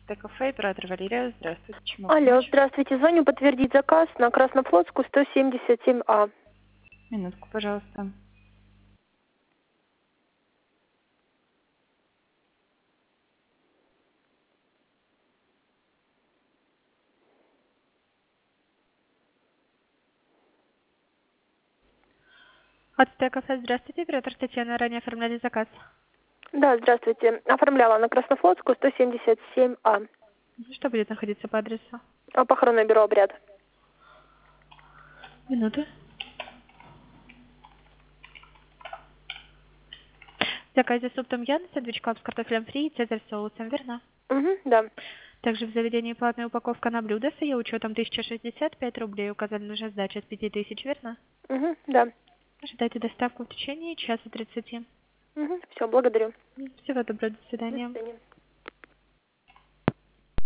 Т-кафе, оператор Валерия. Здравствуйте. Чем могу Алло, помочь? здравствуйте. Звоню подтвердить заказ на Краснофлотскую, 177А. Минутку, пожалуйста. От Т-кафе, здравствуйте. Оператор Татьяна. Ранее оформляли заказ. Да, здравствуйте. Оформляла на Краснофлотскую, 177А. Что будет находиться по адресу? Похоронное бюро «Обряд». Минуту. В заказе суп том ям, сэндвич клаб с картофелем фри и цезарь соусом, верно? Угу, да. Также в заведении платная упаковка на блюдо с ее учетом 1065 рублей. Указана нужна сдача с 5000, верно? Угу, да. Ожидайте доставку в течение часа 30. Угу, все, благодарю. Всего доброго, до До свидания. свидания.